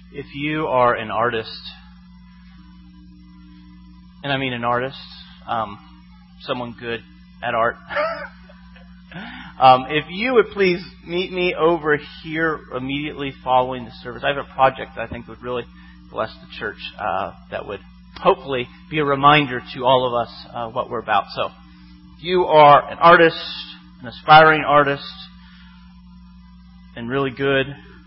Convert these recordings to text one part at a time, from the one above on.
If you are an artist, and I mean an artist, someone good at art, if you would please meet me over here immediately following the service. I have a project that I think would really bless the church that would hopefully be a reminder to all of us what we're about. So, if you are an artist, an aspiring artist, and really good,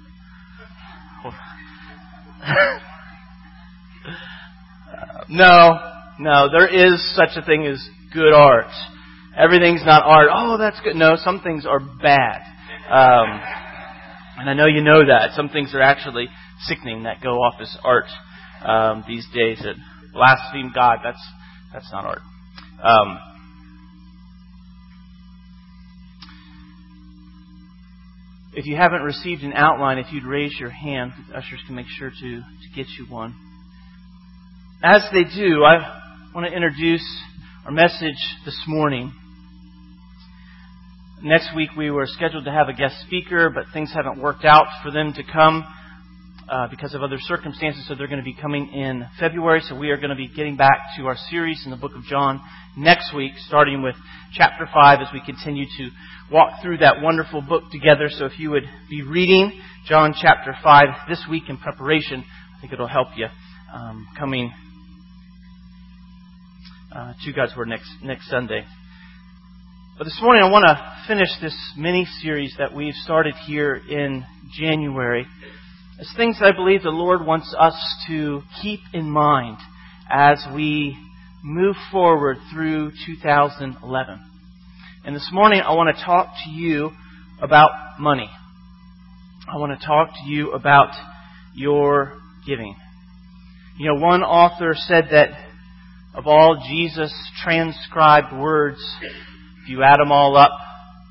no, there is such a thing as good art. Everything's not art. Oh, that's good. No, some things are bad. And I know you know that. Some things are actually sickening that go off as art these days. That blaspheme God, that's not art. If you haven't received an outline, if you'd raise your hand, the ushers can make sure to get you one. As they do, I want to introduce our message this morning. Next week we were scheduled to have a guest speaker, but things haven't worked out for them to come because of other circumstances, so they're going to be coming in February. So we are going to be getting back to our series in the book of John next week, starting with chapter 5 as we continue to walk through that wonderful book together. So if you would be reading John chapter 5 this week in preparation, I think it'll help you coming to God's Word next Sunday. But this morning I want to finish this mini-series that we've started here in January. It's things that I believe the Lord wants us to keep in mind as we move forward through 2011. And this morning I want to talk to you about money. I want to talk to you about your giving. You know, one author said that of all Jesus' transcribed words, if you add them all up,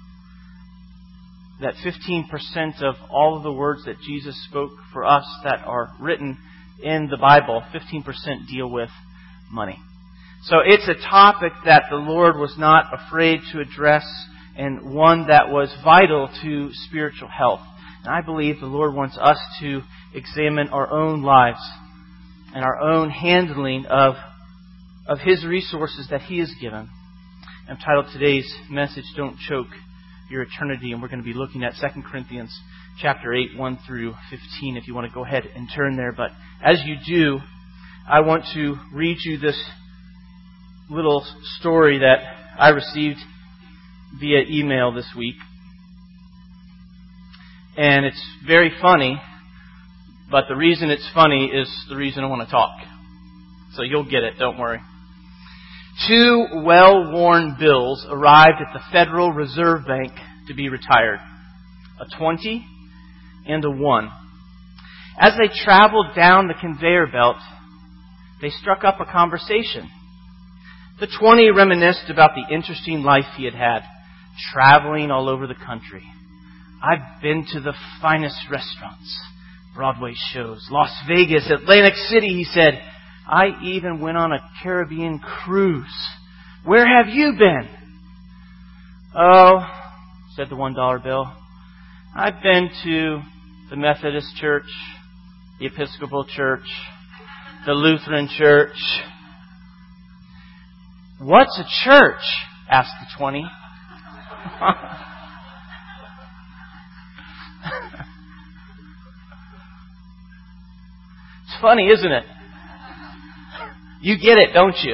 that 15% of all of the words that Jesus spoke for us that are written in the Bible, 15% deal with money. So it's a topic that the Lord was not afraid to address and one that was vital to spiritual health. And I believe the Lord wants us to examine our own lives and our own handling of His resources that He has given. I've titled today's message, Don't Choke Your Eternity, and we're going to be looking at 2 Corinthians chapter 8, 1 through 15, if you want to go ahead and turn there. But as you do, I want to read you this little story that I received via email this week. And it's very funny, but the reason it's funny is the reason I want to talk. So you'll get it, don't worry. 2 well-worn bills arrived at the Federal Reserve Bank to be retired. A 20 and a 1. As they traveled down the conveyor belt, they struck up a conversation. The 20 reminisced about the interesting life he had had, traveling all over the country. I've been to the finest restaurants, Broadway shows, Las Vegas, Atlantic City, he said. I even went on a Caribbean cruise. Where have you been? Oh, said the $1 bill. I've been to the Methodist Church, the Episcopal Church, the Lutheran Church. What's a church? Asked the 20. It's funny, isn't it? You get it, don't you?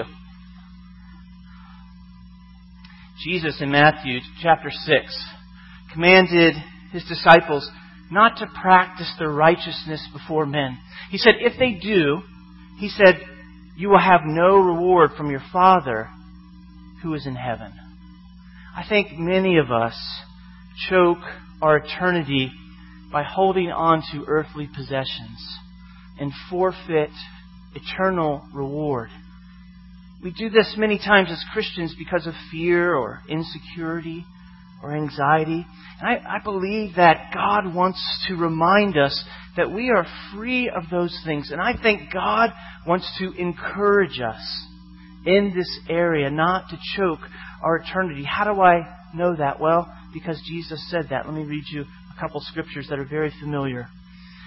Jesus in Matthew chapter 6 commanded His disciples not to practice their righteousness before men. He said, if they do, He said, you will have no reward from your Father who is in heaven. I think many of us choke our eternity by holding on to earthly possessions and forfeit eternal reward. We do this many times as Christians because of fear or insecurity or anxiety. And I believe that God wants to remind us that we are free of those things. And I think God wants to encourage us in this area not to choke our eternity. How do I know that? Well, because Jesus said that. Let me read you a couple scriptures that are very familiar.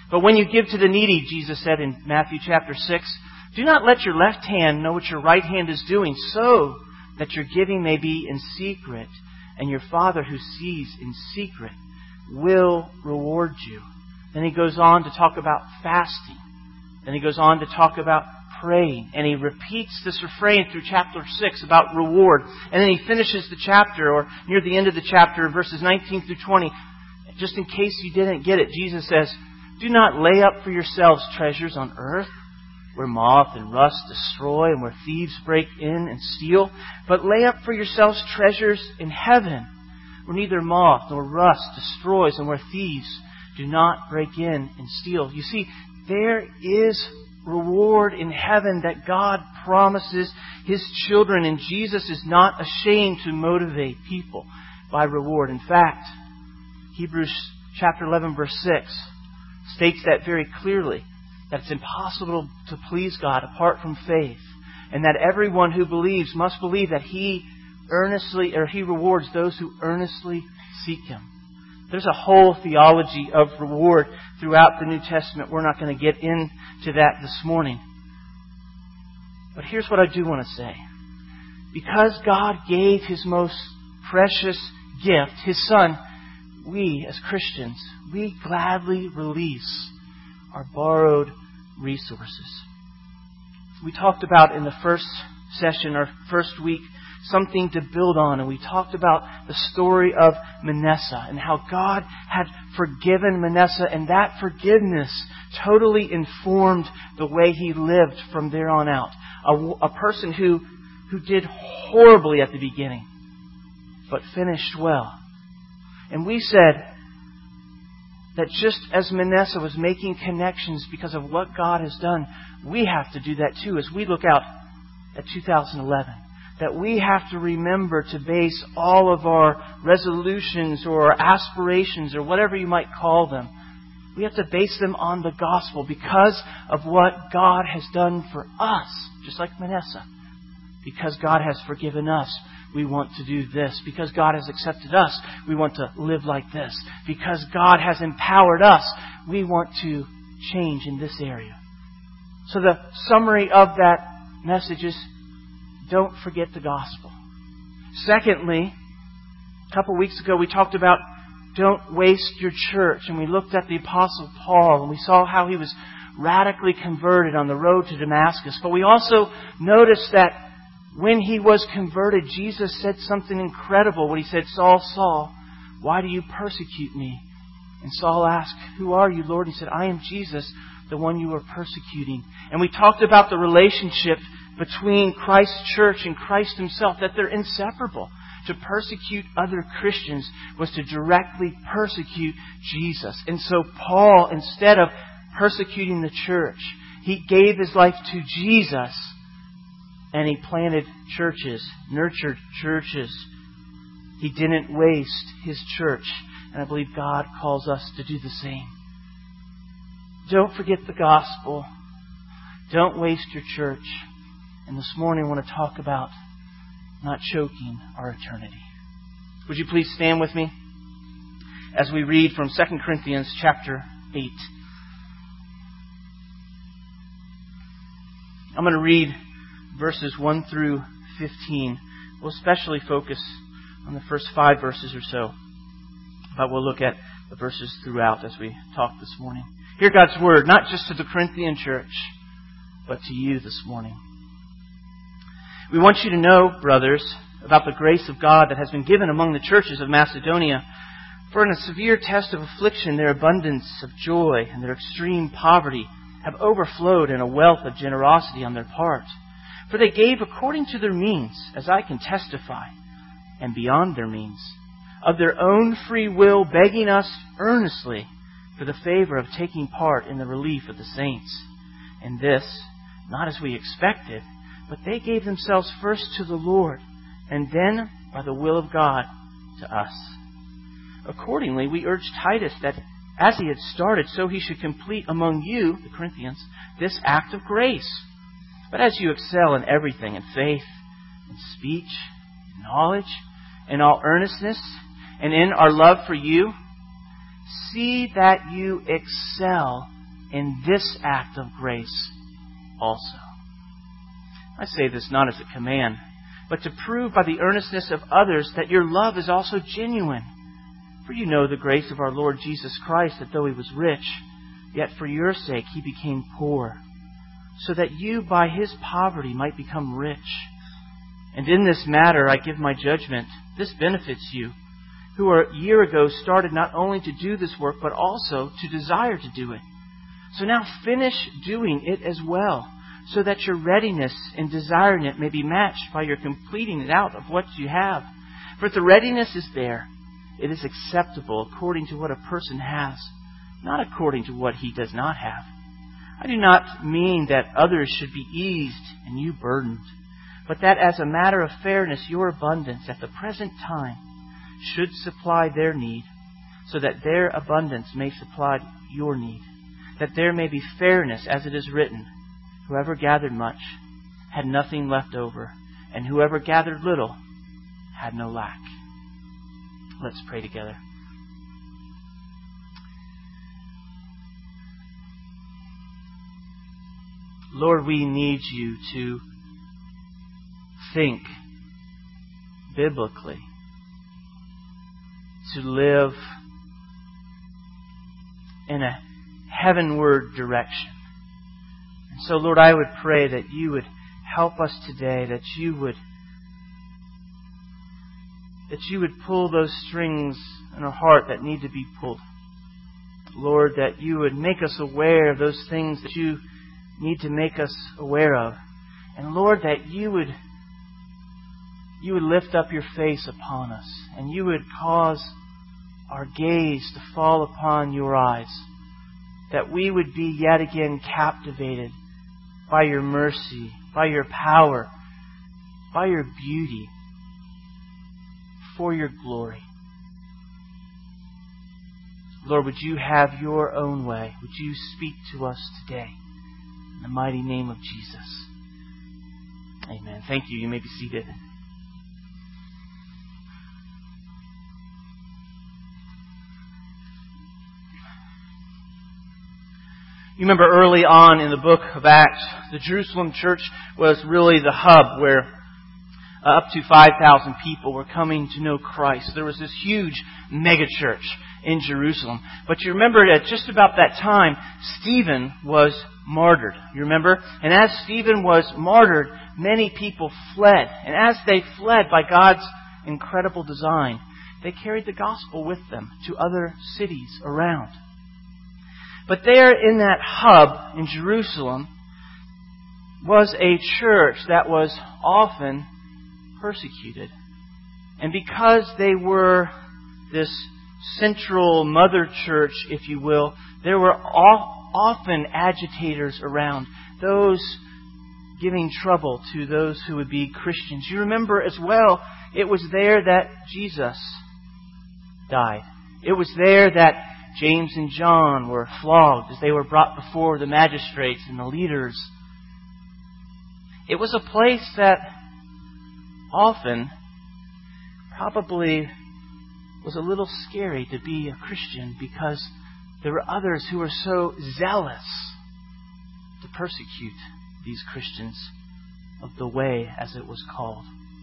But when you give to the needy, Jesus said in Matthew chapter 6, do not let your left hand know what your right hand is doing, so that your giving may be in secret, and your Father who sees in secret will reward you. Then he goes on to talk about fasting. Then he goes on to talk about praying. And he repeats this refrain through chapter 6 about reward. And then he finishes the chapter, or near the end of the chapter, verses 19 through 20. Just in case you didn't get it, Jesus says, do not lay up for yourselves treasures on earth, where moth and rust destroy and where thieves break in and steal. But lay up for yourselves treasures in heaven, where neither moth nor rust destroys and where thieves do not break in and steal. You see, there is reward in heaven that God promises His children, and Jesus is not ashamed to motivate people by reward. In fact, Hebrews chapter 11 verse 6 states that very clearly, that it's impossible to please God apart from faith, and that everyone who believes must believe that He rewards those who earnestly seek Him. There's a whole theology of reward throughout the New Testament. We're not going to get into that this morning. But here's what I do want to say. Because God gave His most precious gift, His Son, we as Christians, we gladly release our borrowed resources. We talked about in the first session, or first week, something to build on. And we talked about the story of Manasseh and how God had forgiven Manasseh, and that forgiveness totally informed the way he lived from there on out. A person who did horribly at the beginning, but finished well. And we said that just as Manasseh was making connections because of what God has done, we have to do that too as we look out at 2011. That we have to remember to base all of our resolutions or aspirations or whatever you might call them. We have to base them on the gospel because of what God has done for us, just like Manasseh. Because God has forgiven us, we want to do this. Because God has accepted us, we want to live like this. Because God has empowered us, we want to change in this area. So the summary of that message is, don't forget the gospel. Secondly, a couple weeks ago we talked about don't waste your church. And we looked at the Apostle Paul and we saw how he was radically converted on the road to Damascus. But we also noticed that when he was converted, Jesus said something incredible when He said, Saul, Saul, why do you persecute me? And Saul asked, who are you, Lord? And he said, I am Jesus, the one you are persecuting. And we talked about the relationship between Christ's church and Christ Himself, that they're inseparable. To persecute other Christians was to directly persecute Jesus. And so Paul, instead of persecuting the church, he gave his life to Jesus, and he planted churches, nurtured churches. He didn't waste his church. And I believe God calls us to do the same. Don't forget the gospel. Don't waste your church. And this morning I want to talk about not choking our eternity. Would you please stand with me as we read from 2 Corinthians chapter 8. I'm going to read verses 1 through 15. We'll especially focus on the first 5 verses or so. But we'll look at the verses throughout as we talk this morning. Hear God's Word, not just to the Corinthian church, but to you this morning. We want you to know, brothers, about the grace of God that has been given among the churches of Macedonia. For in a severe test of affliction, their abundance of joy and their extreme poverty have overflowed in a wealth of generosity on their part. For they gave according to their means, as I can testify, and beyond their means, of their own free will, begging us earnestly for the favor of taking part in the relief of the saints. And this, not as we expected, but they gave themselves first to the Lord, and then, by the will of God, to us. Accordingly, we urged Titus that, as he had started, so he should complete among you, the Corinthians, this act of grace. But as you excel in everything, in faith, in speech, in knowledge, in all earnestness, and in our love for you, see that you excel in this act of grace also. I say this not as a command, but to prove by the earnestness of others that your love is also genuine. For you know the grace of our Lord Jesus Christ, that though He was rich, yet for your sake He became poor, so that you by His poverty might become rich. And in this matter I give my judgment. This benefits you, who a year ago started not only to do this work, but also to desire to do it. So now finish doing it as well, so that your readiness in desiring it may be matched by your completing it out of what you have. For if the readiness is there, it is acceptable according to what a person has, not according to what he does not have. I do not mean that others should be eased and you burdened, but that as a matter of fairness, your abundance at the present time should supply their need, so that their abundance may supply your need, that there may be fairness, as it is written, whoever gathered much had nothing left over, and whoever gathered little had no lack. Let's pray together. Lord, we need You to think biblically, to live in a heavenward direction. And so, Lord, I would pray that You would help us today, that You would pull those strings in our heart that need to be pulled. Lord, that You would make us aware of those things that You need to make us aware of. And Lord, that You would lift up Your face upon us, and You would cause our gaze to fall upon Your eyes, that we would be yet again captivated by Your mercy, by Your power, by Your beauty, for Your glory. Lord, would You have Your own way? Would You speak to us today? In the mighty name of Jesus. Amen. Thank you. You may be seated. You remember early on in the book of Acts, the Jerusalem church was really the hub where up to 5,000 people were coming to know Christ. There was this huge mega church in Jerusalem. But you remember at just about that time, Stephen was martyred. You remember? And as Stephen was martyred, many people fled. And as they fled by God's incredible design, they carried the gospel with them to other cities around. But there in that hub in Jerusalem was a church that was often persecuted. And because they were this central mother church, if you will, there were often agitators around, those giving trouble to those who would be Christians. You remember as well, it was there that Jesus died. It was there that James and John were flogged as they were brought before the magistrates and the leaders. It was a place that often probably was a little scary to be a Christian, because there were others who were so zealous to persecute these Christians of the way, as it was called.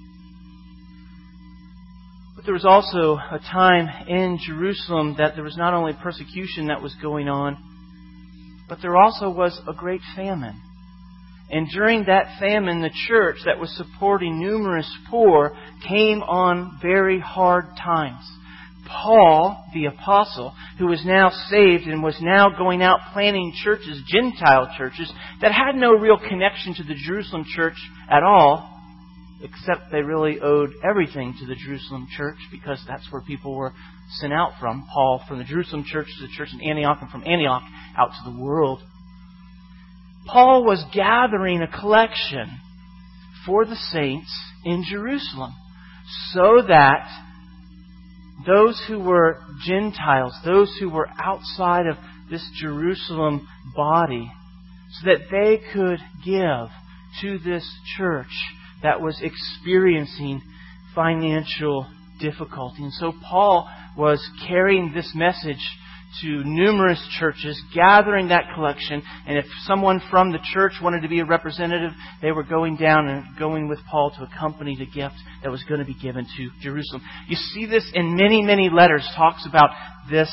But there was also a time in Jerusalem that there was not only persecution that was going on, but there also was a great famine. And during that famine, the church that was supporting numerous poor came on very hard times. Paul, the apostle, who was now saved and was now going out planting churches, Gentile churches, that had no real connection to the Jerusalem church at all, except they really owed everything to the Jerusalem church, because that's where people were sent out from. Paul from the Jerusalem church to the church in Antioch, and from Antioch out to the world. Paul was gathering a collection for the saints in Jerusalem, so that those who were Gentiles, those who were outside of this Jerusalem body, so that they could give to this church that was experiencing financial difficulty. And so Paul was carrying this message to numerous churches, gathering that collection. And if someone from the church wanted to be a representative, they were going down and going with Paul to accompany the gift that was going to be given to Jerusalem. You see this in many, many letters, talks about this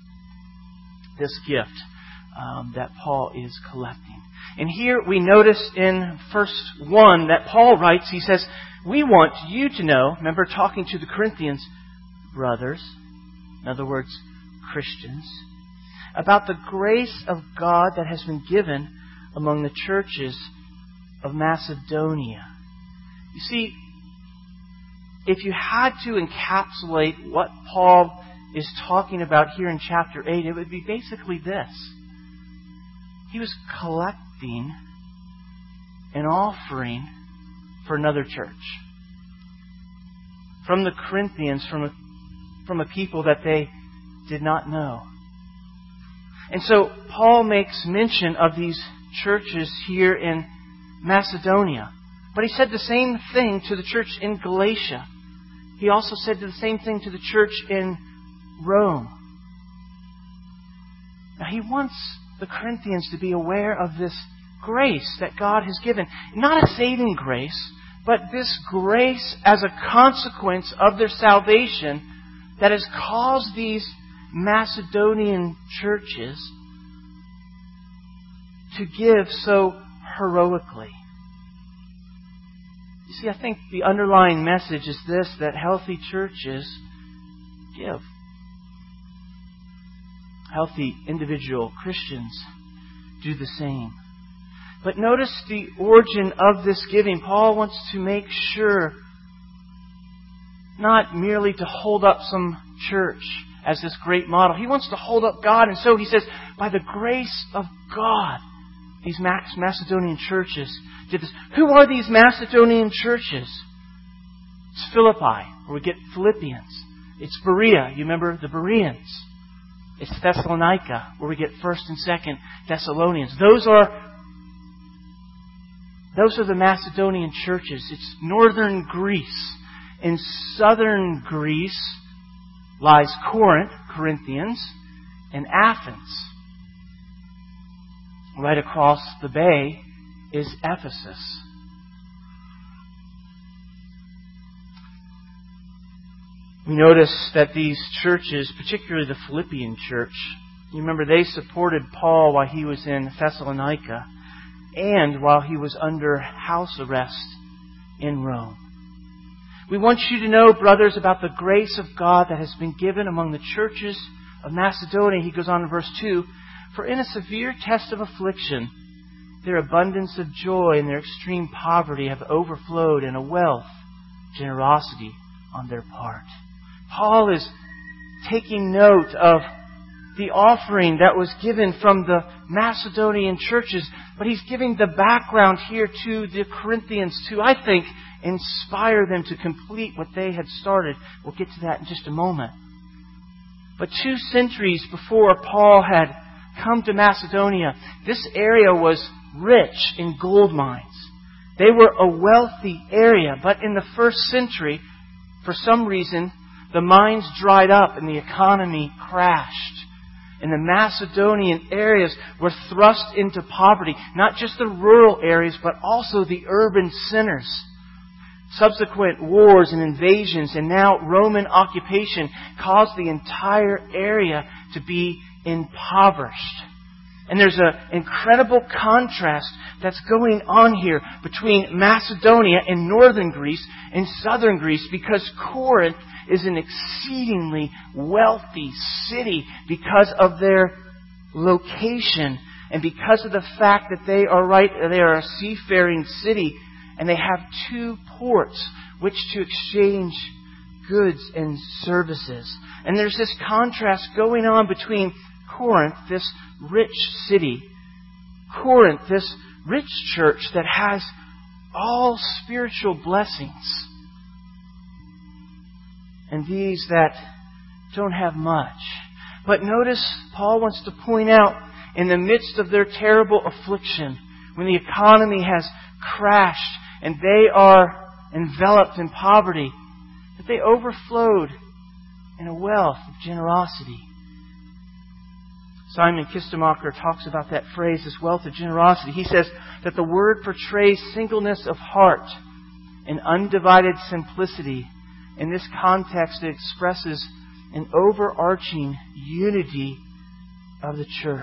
gift that Paul is collecting. And here we notice in verse 1 that Paul writes, he says, we want you to know, remember talking to the Corinthians, brothers, in other words, Christians, about the grace of God that has been given among the churches of Macedonia. You see, if you had to encapsulate what Paul is talking about here in chapter 8, it would be basically this. He was collecting an offering for another church. From the Corinthians, from a people that they did not know. And so Paul makes mention of these churches here in Macedonia. But he said the same thing to the church in Galatia. He also said the same thing to the church in Rome. Now he wants the Corinthians to be aware of this grace that God has given. Not a saving grace, but this grace as a consequence of their salvation that has caused these Macedonian churches to give so heroically. You see, I think the underlying message is this, that healthy churches give. Healthy individual Christians do the same. But notice the origin of this giving. Paul wants to make sure not merely to hold up some church as this great model. He wants to hold up God. And so he says, by the grace of God, these Macedonian churches did this. Who are these Macedonian churches? It's Philippi, where we get Philippians. It's Berea. You remember the Bereans. It's Thessalonica, where we get 1st and 2nd Thessalonians. Those are the Macedonian churches. It's northern Greece. In southern Greece lies Corinth, Corinthians, and Athens. Right across the bay is Ephesus. We notice that these churches, particularly the Philippian church, you remember they supported Paul while he was in Thessalonica and while he was under house arrest in Rome. We want you to know, brothers, about the grace of God that has been given among the churches of Macedonia. He goes on in verse 2, for in a severe test of affliction, their abundance of joy and their extreme poverty have overflowed in a wealth, generosity on their part. Paul is taking note of the offering that was given from the Macedonian churches, but he's giving the background here to the Corinthians to, I think, inspire them to complete what they had started. We'll get to that in just a moment. But 2 centuries before Paul had come to Macedonia, this area was rich in gold mines. They were a wealthy area, but in the 1st century, for some reason, the mines dried up and the economy crashed. And the Macedonian areas were thrust into poverty. Not just the rural areas, but also the urban centers. Subsequent wars and invasions and now Roman occupation caused the entire area to be impoverished. And there's an incredible contrast that's going on here between Macedonia and northern Greece and southern Greece, because Corinth is an exceedingly wealthy city because of their location and because of the fact that they are a seafaring city and they have 2 ports which to exchange goods and services. And there's this contrast going on between Corinth, this rich city, Corinth, this rich church that has all spiritual blessings, and these that don't have much. But notice, Paul wants to point out, in the midst of their terrible affliction, when the economy has crashed and they are enveloped in poverty, that they overflowed in a wealth of generosity. Simon Kistemacher talks about that phrase, this wealth of generosity. He says that the word portrays singleness of heart and undivided simplicity. In this context, it expresses an overarching unity of the church.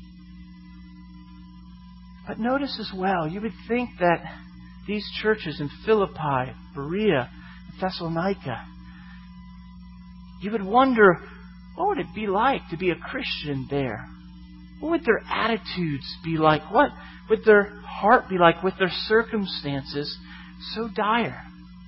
But notice as well, you would think that these churches in Philippi, Berea, Thessalonica, you would wonder, what would it be like to be a Christian there? What would their attitudes be like? What would their heart be like with their circumstances so dire?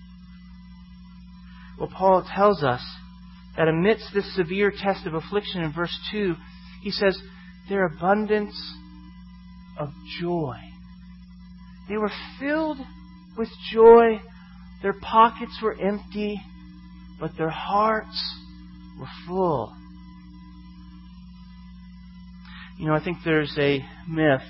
Well, Paul tells us that amidst this severe test of affliction in verse 2, he says, their abundance of joy. They were filled with joy. Their pockets were empty, but their hearts were full. You know, I think there's a myth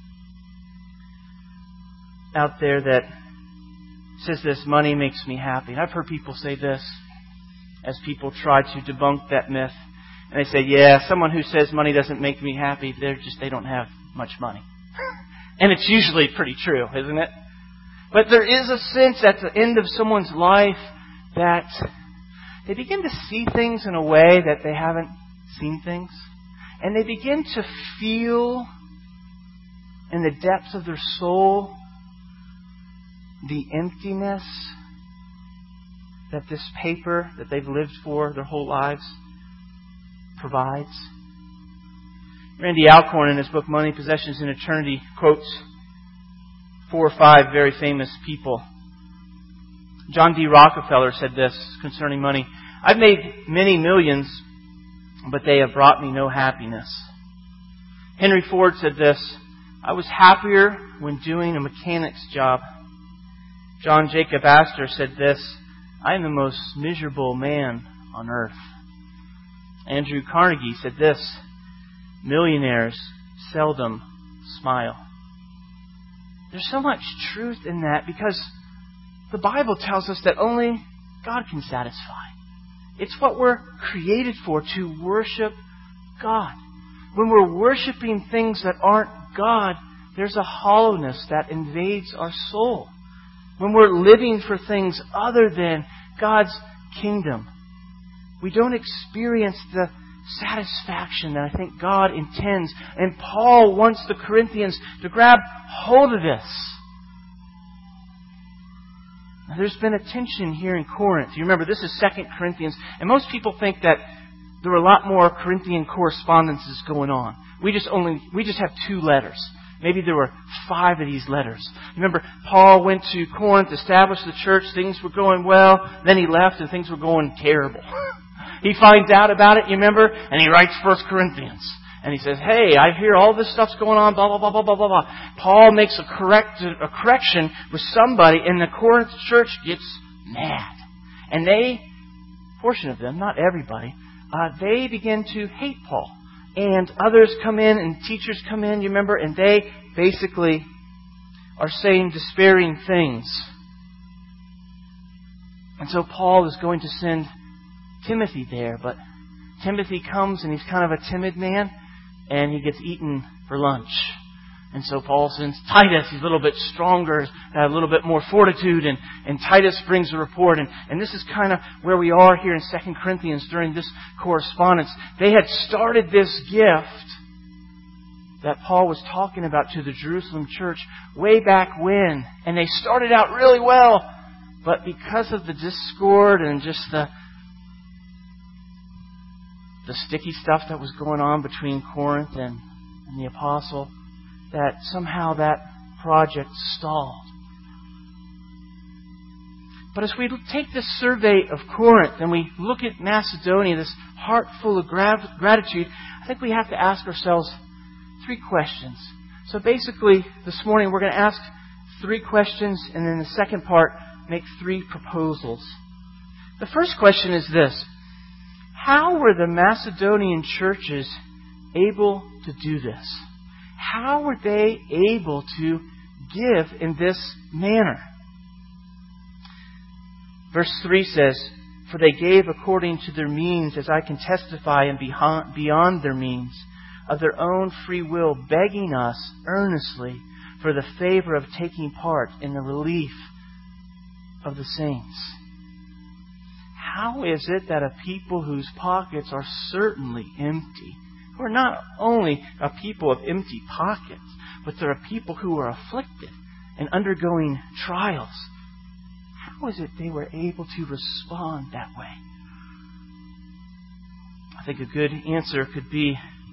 out there that says this, money makes me happy. And I've heard people say this as people try to debunk that myth. And they say, yeah, someone who says money doesn't make me happy, they don't have much money. And it's usually pretty true, isn't it? But there is a sense at the end of someone's life that they begin to see things in a way that they haven't seen things. And they begin to feel in the depths of their soul the emptiness that this paper that they've lived for their whole lives provides. Randy Alcorn, in his book Money, Possessions, and Eternity, quotes 4 or 5 very famous people. John D. Rockefeller said this concerning money: I've made many millions, but they have brought me no happiness. Henry Ford said this: I was happier when doing a mechanic's job. John Jacob Astor said this: I am the most miserable man on earth. Andrew Carnegie said this: millionaires seldom smile. There's so much truth in that because the Bible tells us that only God can satisfy. It's what we're created for, to worship God. When we're worshiping things that aren't God, there's a hollowness that invades our soul. When we're living for things other than God's kingdom, we don't experience the satisfaction that I think God intends. And Paul wants the Corinthians to grab hold of this. Now, there's been a tension here in Corinth. You remember, this is 2 Corinthians, and most people think that there were a lot more Corinthian correspondences going on. We just have 2 letters. Maybe there were 5 of these letters. Remember, Paul went to Corinth, established the church, things were going well, then he left and things were going terrible. He finds out about it, you remember, and he writes 1 Corinthians. And he says, hey, I hear all this stuff's going on, blah, blah, blah, blah, blah, blah, blah. Paul makes a correction with somebody, and the Corinth church gets mad. And they, portion of them, not everybody, they begin to hate Paul. And others come in, and teachers come in, you remember, and they basically are saying despairing things. And so Paul is going to send Timothy there, but Timothy comes and he's kind of a timid man, and he gets eaten for lunch. And so Paul sends Titus. He's a little bit stronger, a little bit more fortitude, and Titus brings a report. And this is kind of where we are here in 2 Corinthians during this correspondence. They had started this gift that Paul was talking about to the Jerusalem church way back when. And they started out really well. But because of the discord and just the sticky stuff that was going on between Corinth and the apostle, that somehow that project stalled. But as we take this survey of Corinth and we look at Macedonia, this heart full of gratitude, I think we have to ask ourselves 3 questions. So basically, this morning we're going to ask 3 questions, and then the second part, make 3 proposals. The first question is this: how were the Macedonian churches able to do this? How were they able to give in this manner? Verse 3 says, for they gave according to their means, as I can testify, and beyond their means, of their own free will, begging us earnestly for the favor of taking part in the relief of the saints. How is it that a people whose pockets are certainly empty, who are not only a people of empty pockets, but they're a people who are afflicted and undergoing trials, how is it they were able to respond that way? I think a good answer could be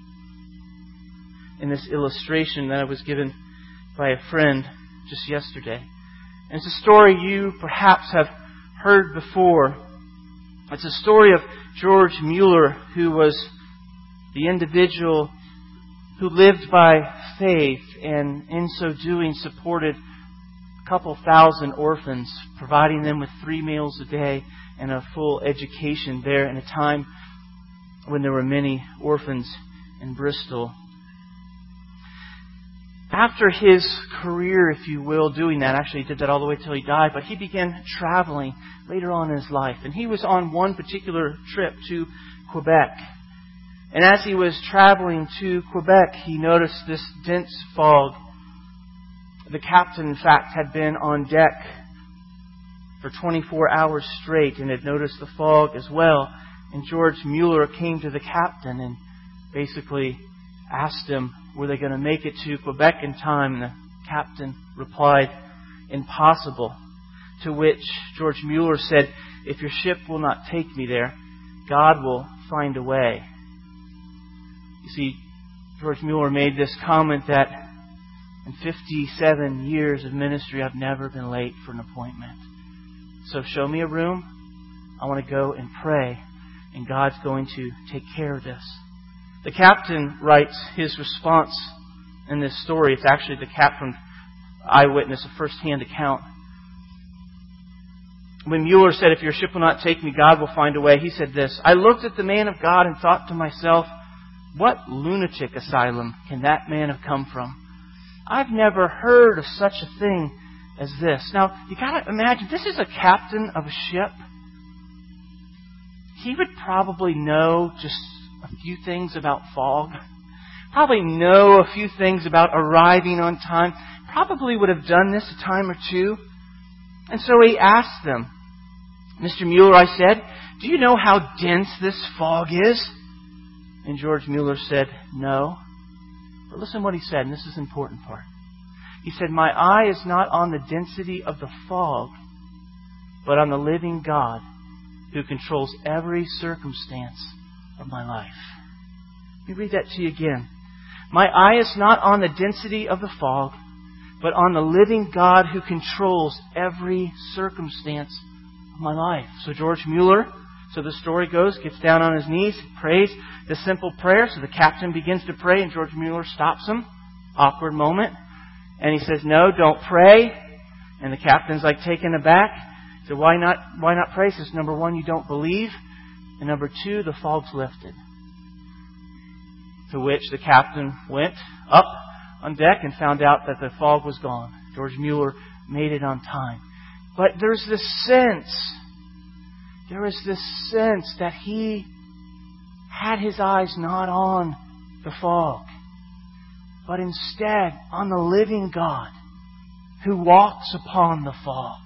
in this illustration that I was given by a friend just yesterday. And it's a story you perhaps have heard before. It's a story of George Mueller, who was the individual who lived by faith and in so doing supported a couple thousand orphans, providing them with 3 meals a day and a full education there in a time when there were many orphans in Bristol. After his career, if you will, doing that, actually he did that all the way till he died, but he began traveling later on in his life. And he was on one particular trip to Quebec. And as he was traveling to Quebec, he noticed this dense fog. The captain, in fact, had been on deck for 24 hours straight and had noticed the fog as well. And George Mueller came to the captain and basically asked him, were they going to make it to Quebec in time? And the captain replied, impossible. To which George Mueller said, if your ship will not take me there, God will find a way. You see, George Mueller made this comment that in 57 years of ministry, I've never been late for an appointment. So show me a room. I want to go and pray, and God's going to take care of this. The captain writes his response in this story. It's actually the captain's eyewitness, a first-hand account. When Mueller said, if your ship will not take me, God will find a way, he said this, I looked at the man of God and thought to myself, what lunatic asylum can that man have come from? I've never heard of such a thing as this. Now, you got to imagine, this is a captain of a ship. He would probably know just a few things about fog. Probably know a few things about arriving on time. Probably would have done this a time or two. And so he asked them, Mr. Mueller, I said, do you know how dense this fog is? And George Mueller said, no. But listen what he said, and this is the important part. He said, my eye is not on the density of the fog, but on the living God who controls every circumstance of my life. Let me read that to you again. My eye is not on the density of the fog, but on the living God who controls every circumstance of my life. So George Mueller, so the story goes, gets down on his knees, prays the simple prayer. So the captain begins to pray, and George Mueller stops him. Awkward moment. And he says, no, don't pray. And the captain's like taken aback. So why not pray? He says, number one, you don't believe. And number two, the fog's lifted. To which the captain went up on deck and found out that the fog was gone. George Mueller made it on time. But there's this sense that he had his eyes not on the fog, but instead on the living God who walks upon the fog.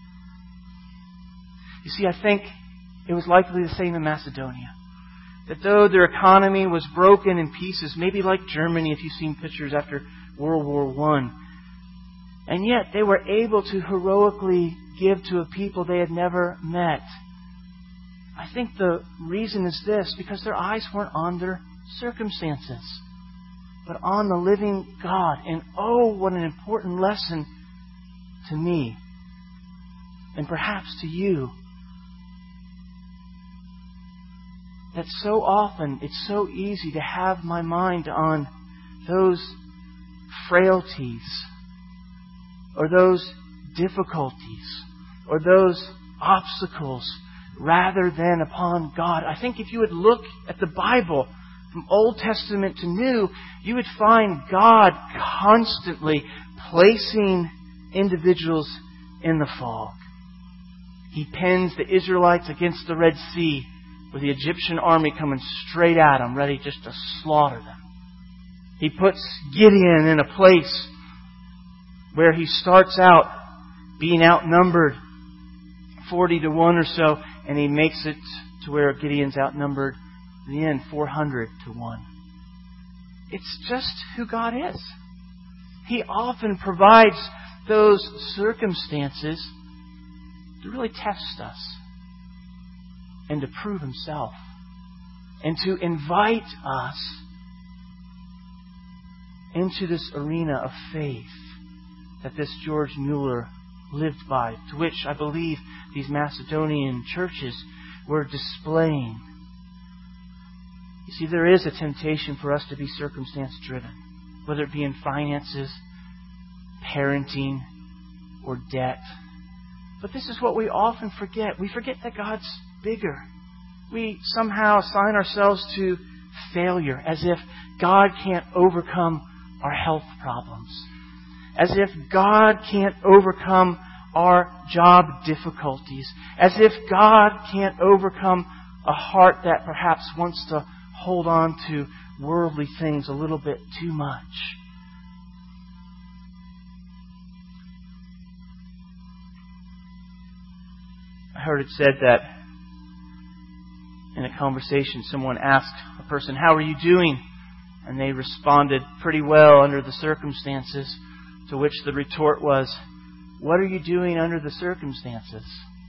You see, I think it was likely the same in Macedonia. That though their economy was broken in pieces, maybe like Germany if you've seen pictures after World War I, and yet they were able to heroically give to a people they had never met. I think the reason is this, because their eyes weren't on their circumstances, but on the living God. And oh, what an important lesson to me, and perhaps to you, that so often it's so easy to have my mind on those frailties or those difficulties or those obstacles rather than upon God. I think if you would look at the Bible from Old Testament to New, you would find God constantly placing individuals in the fog. He pins the Israelites against the Red Sea with the Egyptian army coming straight at them, ready just to slaughter them. He puts Gideon in a place where he starts out being outnumbered 40 to 1 or so, and he makes it to where Gideon's outnumbered in the end 400 to 1. It's just who God is. He often provides those circumstances to really test us and to prove Himself and to invite us into this arena of faith that this George Mueller lived by, to which I believe these Macedonian churches were displaying. You see, there is a temptation for us to be circumstance-driven, whether it be in finances, parenting, or debt. But this is what we often forget. We forget that God's bigger. We somehow assign ourselves to failure, as if God can't overcome our health problems, as if God can't overcome our job difficulties, as if God can't overcome a heart that perhaps wants to hold on to worldly things a little bit too much. I heard it said that in a conversation someone asked a person, "How are you doing?" And they responded, "Pretty well under the circumstances." To which the retort was, "What are you doing under the circumstances?"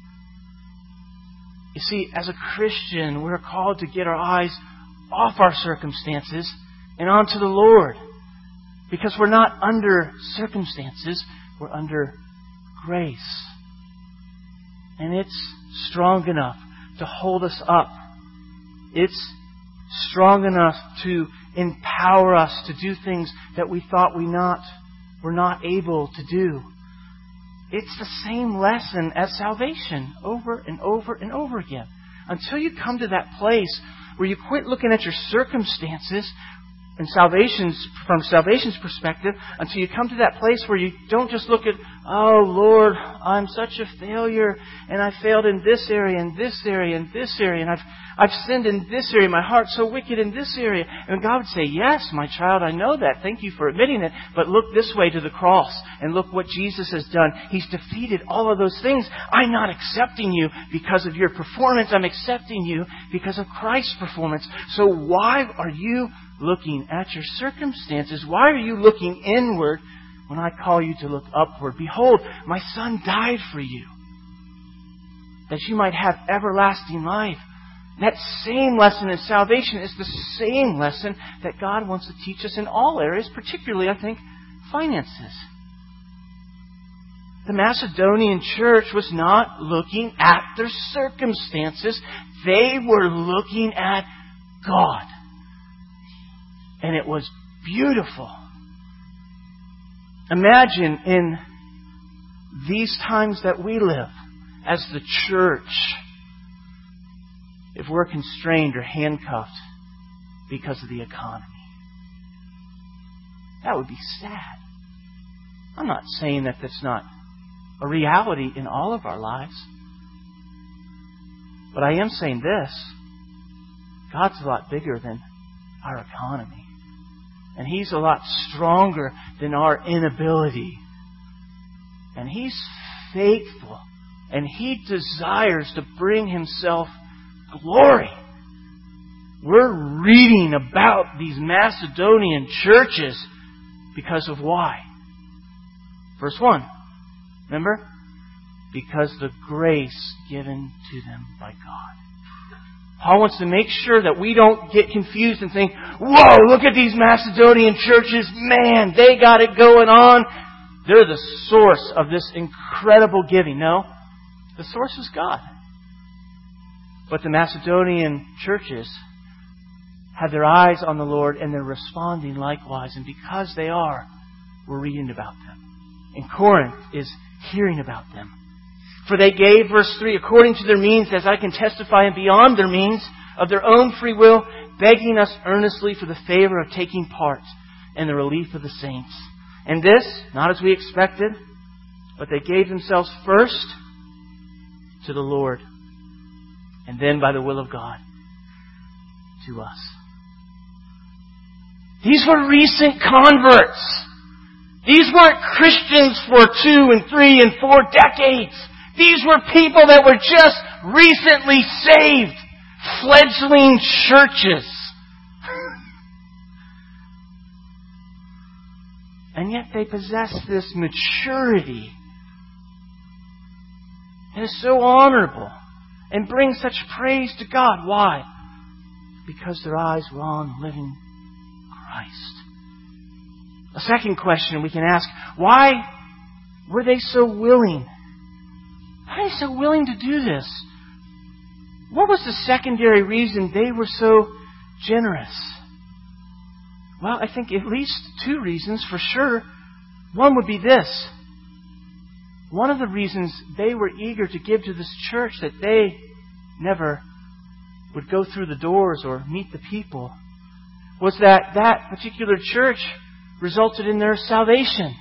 You see, as a Christian, we're called to get our eyes off our circumstances and onto the Lord. Because we're not under circumstances, we're under grace. And it's strong enough to hold us up. It's strong enough to empower us to do things that we thought we're not able to do. It's the same lesson as salvation over and over and over again. Until you come to that place where you quit looking at your circumstances and from salvation's perspective, until you come to that place where you don't just look at, "Oh Lord, I'm such a failure, and I failed in this area, and this area, and this area, and I've sinned in this area, my heart's so wicked in this area." And God would say, "Yes, my child, I know that. Thank you for admitting it. But look this way to the cross, and look what Jesus has done. He's defeated all of those things. I'm not accepting you because of your performance. I'm accepting you because of Christ's performance. So why are you looking at your circumstances? Why are you looking inward when I call you to look upward? Behold, my Son died for you, that you might have everlasting life." That same lesson in salvation is the same lesson that God wants to teach us in all areas, particularly, I think, finances. The Macedonian church was not looking at their circumstances. They were looking at God. And it was beautiful. Imagine in these times that we live as the church, if we're constrained or handcuffed because of the economy. That would be sad. I'm not saying that that's not a reality in all of our lives. But I am saying this: God's a lot bigger than our economy. And He's a lot stronger than our inability. And He's faithful. And He desires to bring Himself glory. We're reading about these Macedonian churches because of why? Verse 1. Remember? Because the grace given to them by God. Paul wants to make sure that we don't get confused and think, "Whoa, look at these Macedonian churches. Man, they got it going on. They're the source of this incredible giving." No, the source is God. But the Macedonian churches have their eyes on the Lord, and they're responding likewise. And because they are, we're reading about them. And Corinth is hearing about them. "For they gave," verse 3, "according to their means, as I can testify, and beyond their means, of their own free will, begging us earnestly for the favor of taking part in the relief of the saints. And this, not as we expected, but they gave themselves first to the Lord, and then by the will of God to us." These were recent converts. These weren't Christians for 2 and 3 and 4 decades. These were people that were just recently saved. Fledgling churches. And yet they possess this maturity. It is so honorable and brings such praise to God. Why? Because their eyes were on living Christ. A second question we can ask, why were they so willing? Why are they so willing to do this? What was the secondary reason they were so generous? Well, I think at least 2 reasons for sure. One would be this. One of the reasons they were eager to give to this church that they never would go through the doors or meet the people was that that particular church resulted in their salvation.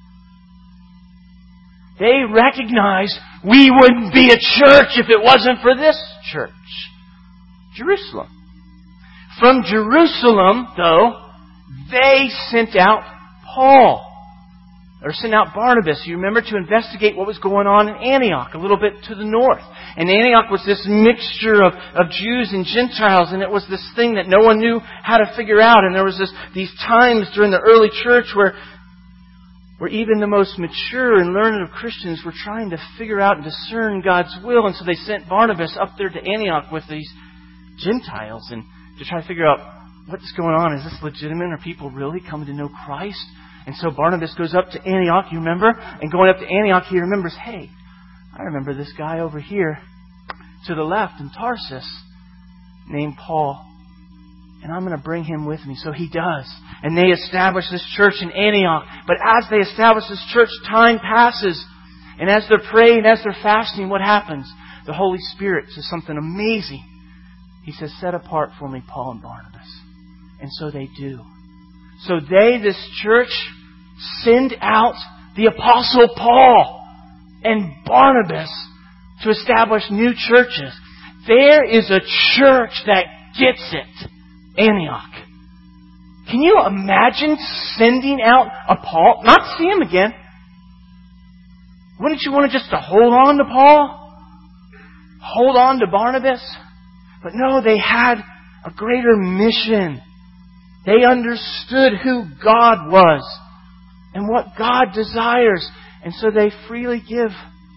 They recognized we wouldn't be a church if it wasn't for this church. Jerusalem. From Jerusalem, though, they sent out Paul. Or sent out Barnabas, you remember, to investigate what was going on in Antioch, a little bit to the north. And Antioch was this mixture of Jews and Gentiles, and it was this thing that no one knew how to figure out. And there was these times during the early church where even the most mature and learned of Christians were trying to figure out and discern God's will. And so they sent Barnabas up there to Antioch with these Gentiles and to try to figure out what's going on. Is this legitimate? Are people really coming to know Christ? And so Barnabas goes up to Antioch, you remember? And going up to Antioch, he remembers, hey, I remember this guy over here to the left in Tarsus named Paul. And I'm going to bring him with me. So he does. And they establish this church in Antioch. But as they establish this church, time passes. And as they're praying, as they're fasting, what happens? The Holy Spirit says something amazing. He says, set apart for me Paul and Barnabas. And so they do. So they, this church, send out the Apostle Paul and Barnabas to establish new churches. There is a church that gets it. Antioch. Can you imagine sending out a Paul? Not to see him again. Wouldn't you want just to hold on to Paul? Hold on to Barnabas? But no, they had a greater mission. They understood who God was and what God desires. And so they freely give.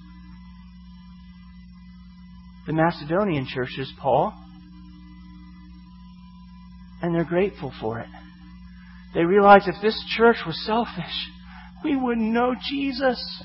The Macedonian churches, Paul. And they're grateful for it. They realize if this church was selfish, we wouldn't know Jesus.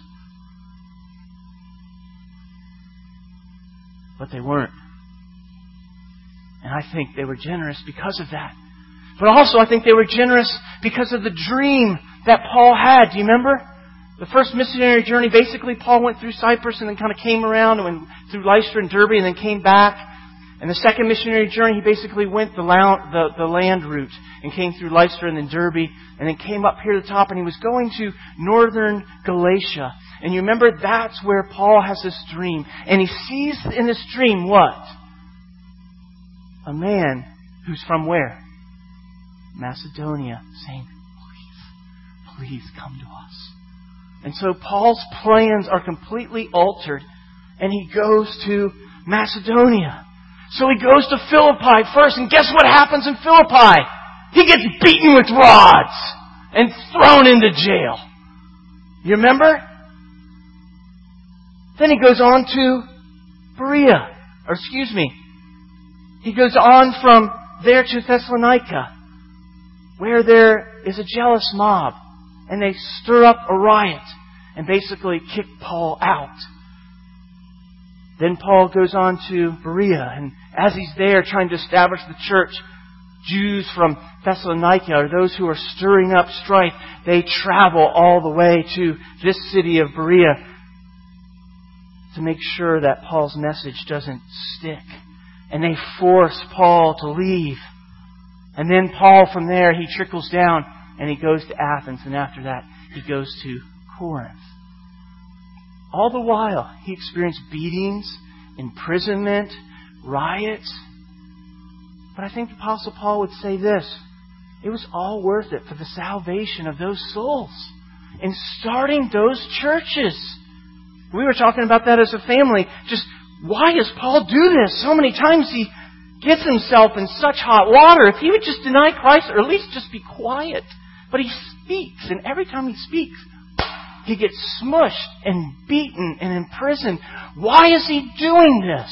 But they weren't. And I think they were generous because of that. But also I think they were generous because of the dream that Paul had. Do you remember? The first missionary journey, basically Paul went through Cyprus and then kind of came around and went through Lystra and Derbe and then came back. And the second missionary journey, he basically went the land route and came through Lystra and then Derbe and then came up here to the top and he was going to northern Galatia. And you remember that's where Paul has this dream. And he sees in this dream what? A man who's from where? Macedonia, saying, please come to us. And so Paul's plans are completely altered and he goes to Macedonia. So he goes to Philippi first, and guess what happens in Philippi? He gets beaten with rods and thrown into jail. You remember? Then he goes on to Berea. He goes on from there to Thessalonica, where there is a jealous mob, and they stir up a riot and basically kick Paul out. Then Paul goes on to Berea, and as he's there trying to establish the church, Jews from Thessalonica, or those who are stirring up strife, they travel all the way to this city of Berea to make sure that Paul's message doesn't stick. And they force Paul to leave. And then Paul from there, he trickles down and he goes to Athens, and after that he goes to Corinth. All the while, he experienced beatings, imprisonment, riots. But I think the Apostle Paul would say this, It was all worth it for the salvation of those souls and starting those churches. We were talking about that as a family. Just why does Paul do this? So many times he gets himself in such hot water. If he would just deny Christ, or at least just be quiet. But he speaks, and every time he speaks, he gets smushed and beaten and imprisoned. Why is he doing this?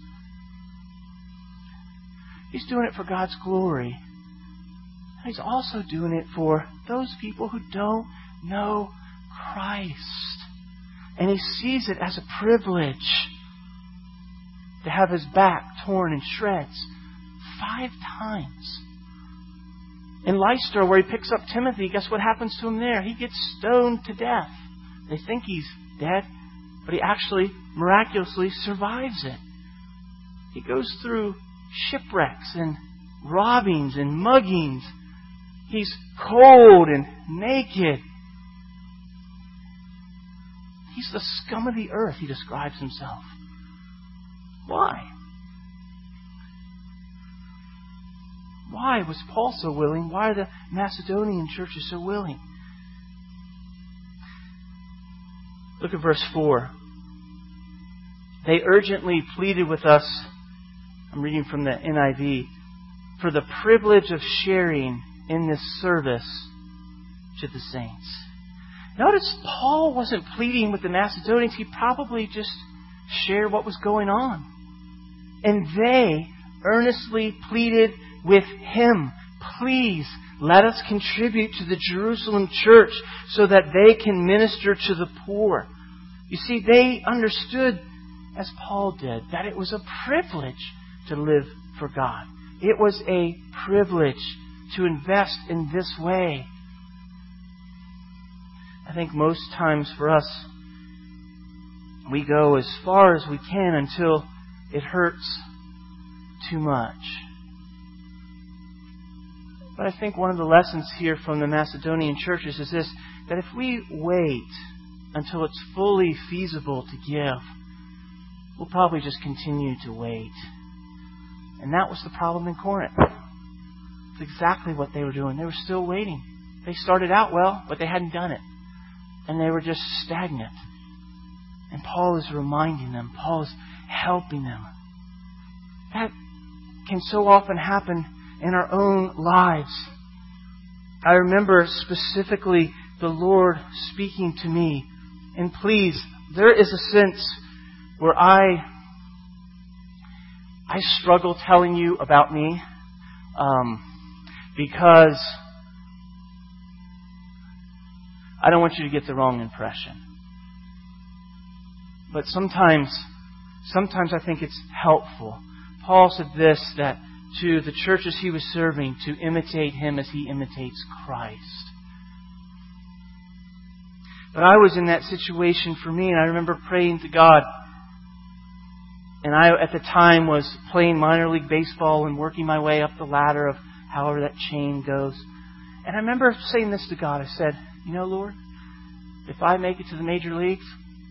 He's doing it for God's glory. He's also doing it for those people who don't know Christ. And he sees it as a privilege to have his back torn in shreds 5 times. In Lystra, where he picks up Timothy, guess what happens to him there? He gets stoned to death. They think he's dead, but he actually miraculously survives it. He goes through shipwrecks and robbings and muggings. He's cold and naked. He's the scum of the earth, he describes himself. Why? Why was Paul so willing? Why are the Macedonian churches so willing? Look at verse 4. They urgently pleaded with us, I'm reading from the NIV, for the privilege of sharing in this service to the saints. Notice Paul wasn't pleading with the Macedonians. He probably just shared what was going on. And they earnestly pleaded with him, please let us contribute to the Jerusalem church so that they can minister to the poor. You see, they understood, as Paul did, that it was a privilege to live for God. It was a privilege to invest in this way. I think most times for us, we go as far as we can until it hurts too much. But I think one of the lessons here from the Macedonian churches is this, that if we wait until it's fully feasible to give, we'll probably just continue to wait. And that was the problem in Corinth. It's exactly what they were doing. They were still waiting. They started out well, but they hadn't done it. And they were just stagnant. And Paul is reminding them. Paul is helping them. That can so often happen in our own lives. I remember specifically the Lord speaking to me. And please, there is a sense where I struggle telling you about me because I don't want you to get the wrong impression. But sometimes I think it's helpful. Paul said this, that to the churches he was serving, to imitate him as he imitates Christ. But I was in that situation for me, and I remember praying to God. And I, at the time, was playing minor league baseball and working my way up the ladder of however that chain goes. And I remember saying this to God. I said, you know, Lord, if I make it to the major leagues,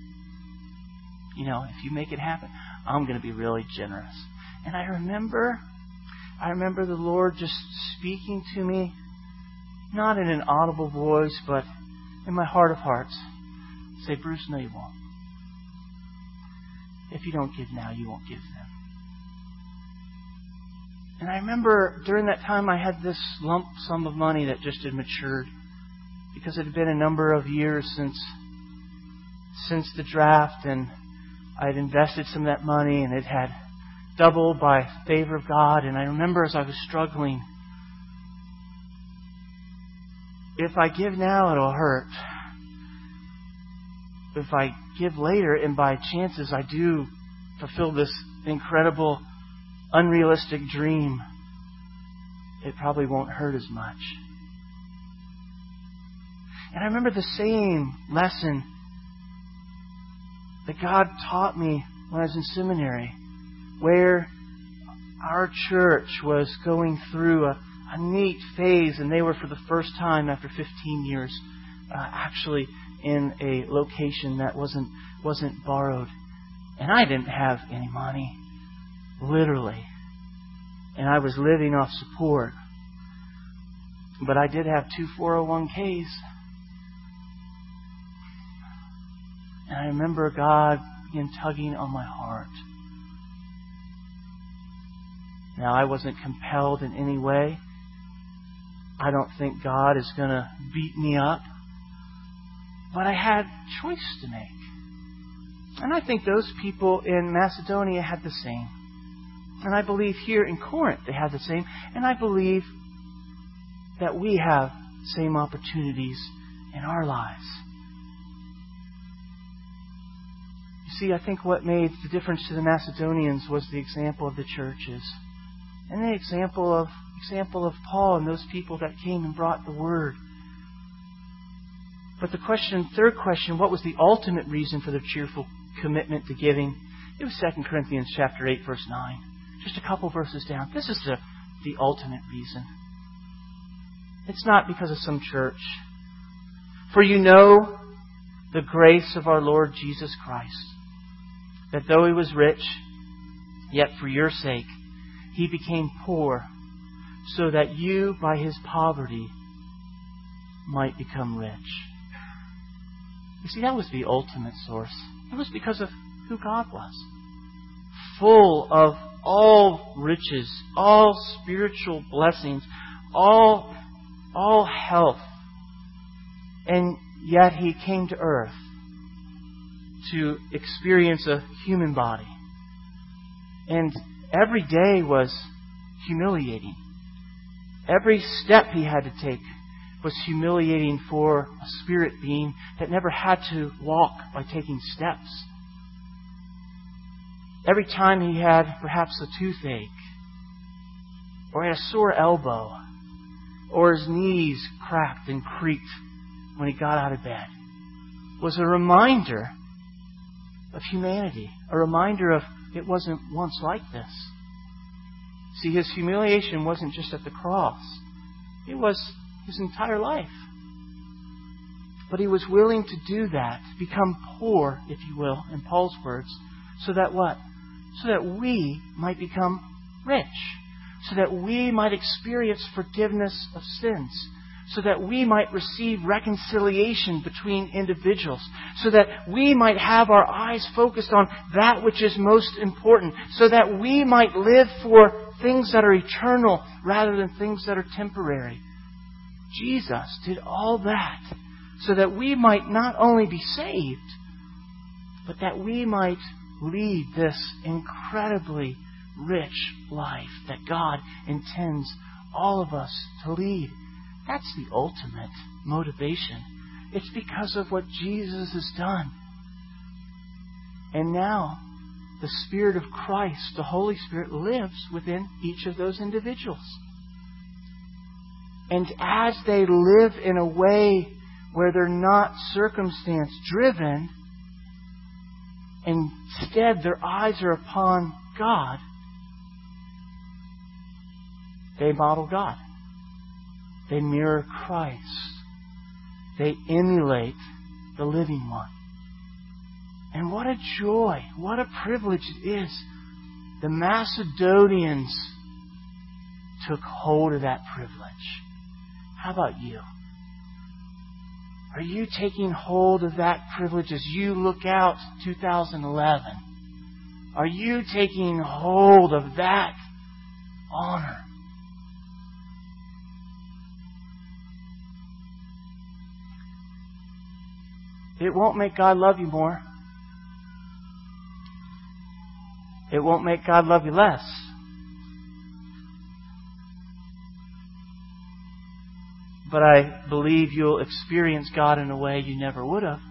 if you make it happen, I'm going to be really generous. And I remember the Lord just speaking to me, not in an audible voice, but in my heart of hearts. Say, Bruce, no, you won't. If you don't give now, you won't give then. And I remember during that time I had this lump sum of money that just had matured because it had been a number of years since the draft, and I had invested some of that money, and it had doubled by favor of God. And I remember as I was struggling, if I give now, it'll hurt. If I give later, and by chances I do fulfill this incredible, unrealistic dream, it probably won't hurt as much. And I remember the same lesson that God taught me when I was in seminary, where our church was going through a neat phase, and they were for the first time after 15 years actually in a location that wasn't borrowed. And I didn't have any money, literally. And I was living off support. But I did have 2 401ks. And I remember God began tugging on my heart. Now, I wasn't compelled in any way. I don't think God is going to beat me up. But I had a choice to make. And I think those people in Macedonia had the same. And I believe here in Corinth they had the same. And I believe that we have same opportunities in our lives. You see, I think what made the difference to the Macedonians was the example of the churches. And the example of Paul and those people that came and brought the Word. But the third question, what was the ultimate reason for their cheerful commitment to giving? It was 2 Corinthians chapter 8, verse 9. Just a couple verses down. This is the ultimate reason. It's not because of some church. For you know the grace of our Lord Jesus Christ, that though He was rich, yet for your sake He became poor, so that you by His poverty might become rich. You see, that was the ultimate source. It was because of who God was. Full of all riches, all spiritual blessings, all health. And yet He came to earth to experience a human body. And every day was humiliating. Every step He had to take was humiliating for a spirit being that never had to walk by taking steps. Every time he had perhaps a toothache, or had a sore elbow, or his knees cracked and creaked when he got out of bed, was a reminder of humanity, a reminder of it wasn't once like this. See, His humiliation wasn't just at the cross. It was His entire life. But He was willing to do that, to become poor, if you will, in Paul's words, so that what? So that we might become rich. So that we might experience forgiveness of sins. So that we might receive reconciliation between individuals. So that we might have our eyes focused on that which is most important. So that we might live for things that are eternal rather than things that are temporary. Jesus did all that so that we might not only be saved, but that we might lead this incredibly rich life that God intends all of us to lead. That's the ultimate motivation. It's because of what Jesus has done. And now, the Spirit of Christ, the Holy Spirit, lives within each of those individuals. And as they live in a way where they're not circumstance-driven, instead their eyes are upon God, they model God. They mirror Christ. They emulate the living one. And what a joy, what a privilege it is. The Macedonians took hold of that privilege. How about you? Are you taking hold of that privilege as you look out 2011? Are you taking hold of that honor? It won't make God love you more. It won't make God love you less. But I believe you'll experience God in a way you never would have.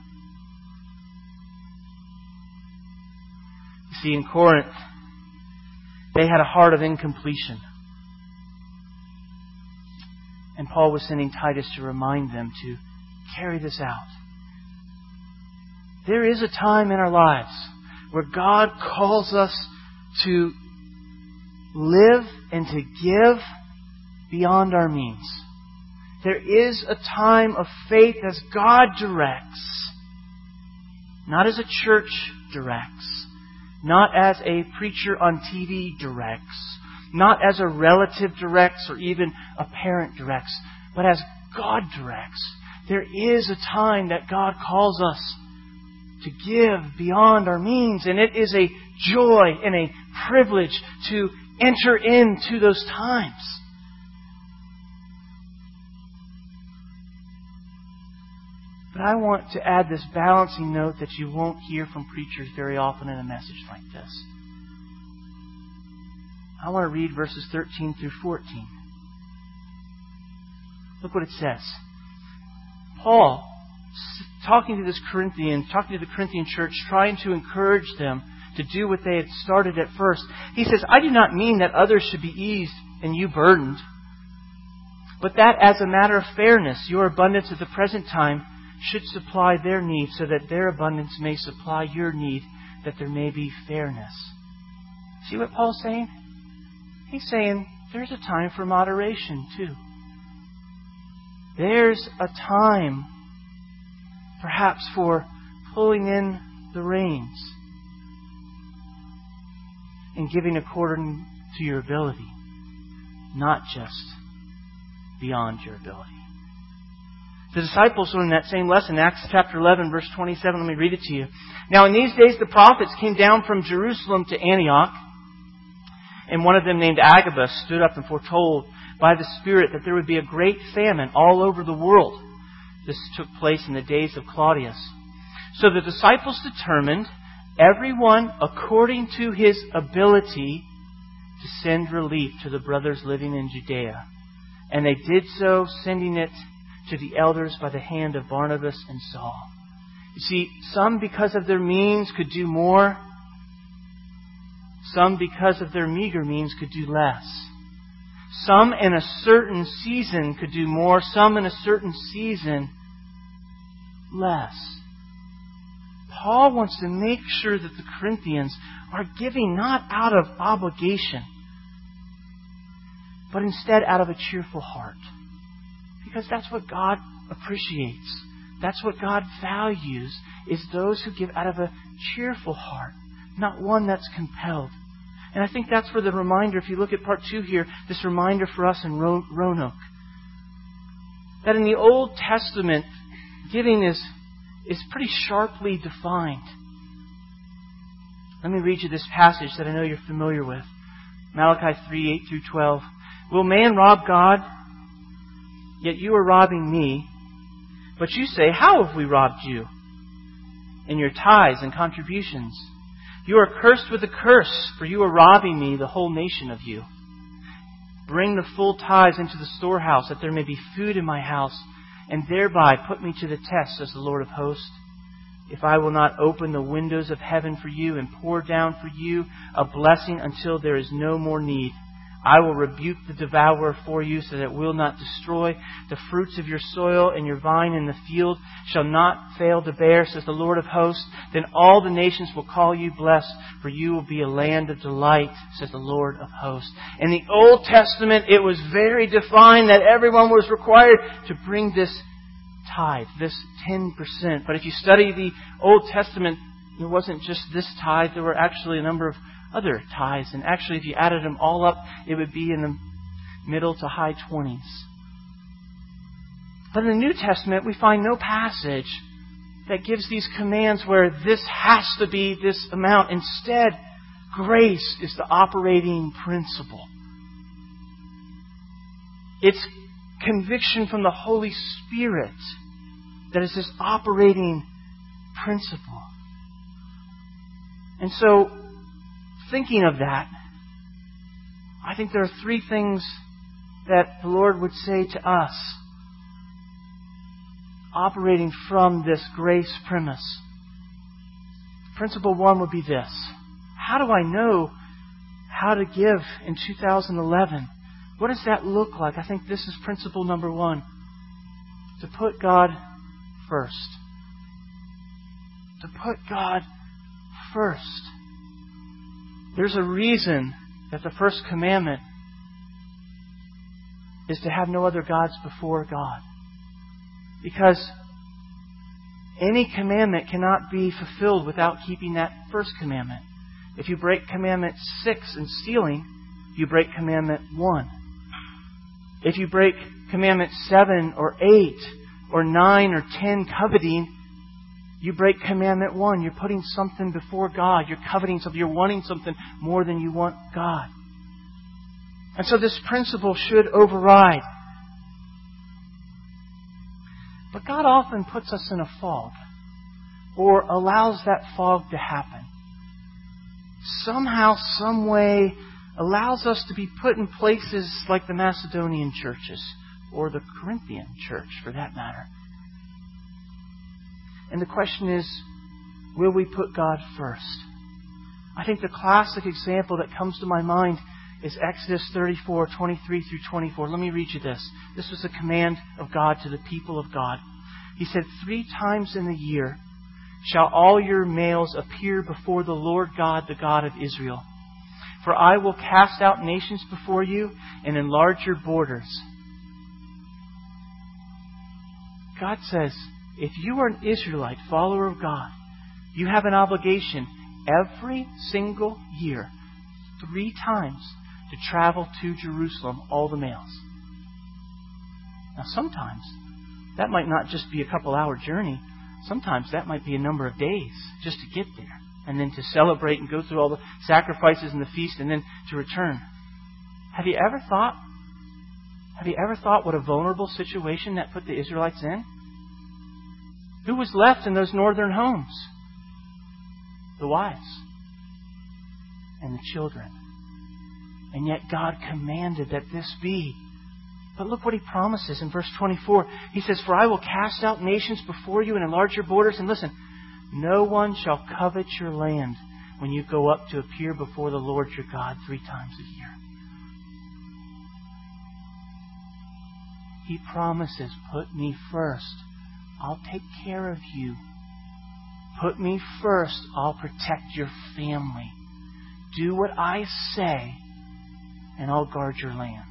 You see, in Corinth, they had a heart of incompletion. And Paul was sending Titus to remind them to carry this out. There is a time in our lives where God calls us to live and to give beyond our means. There is a time of faith as God directs, not as a church directs, not as a preacher on TV directs, not as a relative directs or even a parent directs, But as God directs, there is a time that God calls us to give beyond our means. And it is a joy and a privilege to enter into those times. But I want to add this balancing note that you won't hear from preachers very often in a message like this. I want to read verses 13 through 14. Look what it says. Paul, talking to the Corinthian church, trying to encourage them to do what they had started at first. He says, I do not mean that others should be eased and you burdened, but that as a matter of fairness, your abundance at the present time should supply their need, so that their abundance may supply your need, that there may be fairness. See what Paul's saying? He's saying there's a time for moderation too. There's a time perhaps for pulling in the reins and giving according to your ability, not just beyond your ability. The disciples learned that same lesson, Acts chapter 11, verse 27. Let me read it to you. Now in these days the prophets came down from Jerusalem to Antioch, and one of them named Agabus stood up and foretold by the Spirit that there would be a great famine all over the world. This took place in the days of Claudius. So the disciples determined, everyone according to his ability, to send relief to the brothers living in Judea. And they did so, sending it to the elders by the hand of Barnabas and Saul. You see, some because of their means could do more. Some because of their meager means could do less. Some in a certain season could do more. Some in a certain season less. Paul wants to make sure that the Corinthians are giving not out of obligation, but instead out of a cheerful heart. Because that's what God appreciates. That's what God values, is those who give out of a cheerful heart, not one that's compelled. And I think that's where the reminder, if you look at part 2 here, this reminder for us in Roanoke, that in the Old Testament, giving is pretty sharply defined. Let me read you this passage that I know you're familiar with. Malachi 3, 8 through 12. Will man rob God? Yet you are robbing me. But you say, how have we robbed you? In your tithes and contributions. You are cursed with a curse, for you are robbing me, the whole nation of you. Bring the full tithes into the storehouse, that there may be food in my house, and thereby put me to the test, says the Lord of hosts. If I will not open the windows of heaven for you and pour down for you a blessing until there is no more need, I will rebuke the devourer for you, so that it will not destroy the fruits of your soil, and your vine in the field shall not fail to bear, says the Lord of hosts. Then all the nations will call you blessed, for you will be a land of delight, says the Lord of hosts. In the Old Testament, it was very defined that everyone was required to bring this tithe, this 10%. But if you study the Old Testament, it wasn't just this tithe. There were actually a number of other tithes. And actually, if you added them all up, it would be in the middle to high 20s. But in the New Testament, we find no passage that gives these commands where this has to be this amount. Instead, grace is the operating principle. It's conviction from the Holy Spirit that is this operating principle. And so, thinking of that, I think there are 3 things that the Lord would say to us, operating from this grace premise. Principle 1 would be this. How do I know how to give in 2011? What does that look like? I think this is principle number 1. To put God first. To put God first. There's a reason that the first commandment is to have no other gods before God. Because any commandment cannot be fulfilled without keeping that first commandment. If you break commandment 6 in stealing, you break commandment 1. If you break Commandment 7 or 8 or 9 or 10 coveting, you break Commandment 1. You're putting something before God. You're coveting something. You're wanting something more than you want God. And so this principle should override. But God often puts us in a fog, or allows that fog to happen. Somehow, some way, allows us to be put in places like the Macedonian churches, or the Corinthian church for that matter. And the question is, will we put God first? I think the classic example that comes to my mind is Exodus 34, 23 through 24. Let me read you this. This was a command of God to the people of God. He said, 3 times in the year shall all your males appear before the Lord God, the God of Israel. For I will cast out nations before you and enlarge your borders. God says, if you are an Israelite, follower of God, you have an obligation every single year, 3 times, to travel to Jerusalem, all the males. Now sometimes that might not just be a couple-hour journey. Sometimes that might be a number of days just to get there, and then to celebrate and go through all the sacrifices and the feast, and then to return. Have you ever thought what a vulnerable situation that put the Israelites in? Who was left in those northern homes? The wives and the children. And yet God commanded that this be. But look what He promises in verse 24. He says, for I will cast out nations before you and enlarge your borders. And listen, no one shall covet your land when you go up to appear before the Lord your God 3 times a year. He promises, put me first. I'll take care of you. Put me first. I'll protect your family. Do what I say, and I'll guard your land.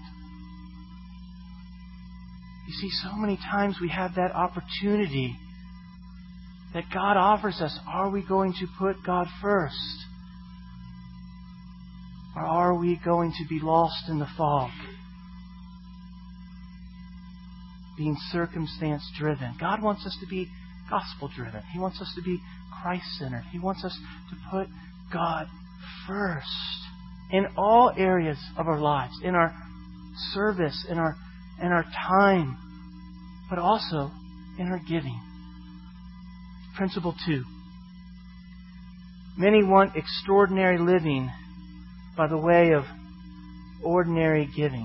You see, so many times we have that opportunity that God offers us. Are we going to put God first? Or are we going to be lost in the fog? Being circumstance-driven. God wants us to be gospel-driven. He wants us to be Christ-centered. He wants us to put God first in all areas of our lives, in our service, in our time, but also in our giving. Principle 2. Many want extraordinary living by the way of ordinary giving.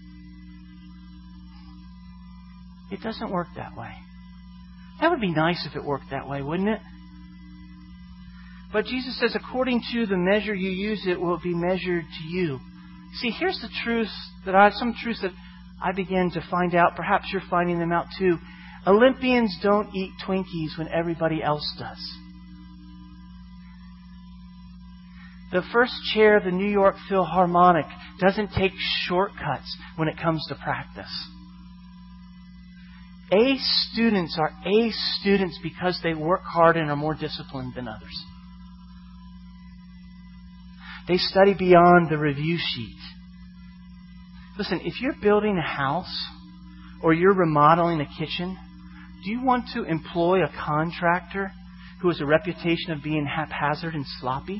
It doesn't work that way. That would be nice if it worked that way, wouldn't it? But Jesus says, according to the measure you use, it will be measured to you. See, here's the truth some truths that I began to find out. Perhaps you're finding them out too. Olympians don't eat Twinkies when everybody else does. The first chair of the New York Philharmonic doesn't take shortcuts when it comes to practice. A students are A students because they work hard and are more disciplined than others. They study beyond the review sheet. Listen, if you're building a house or you're remodeling a kitchen, do you want to employ a contractor who has a reputation of being haphazard and sloppy?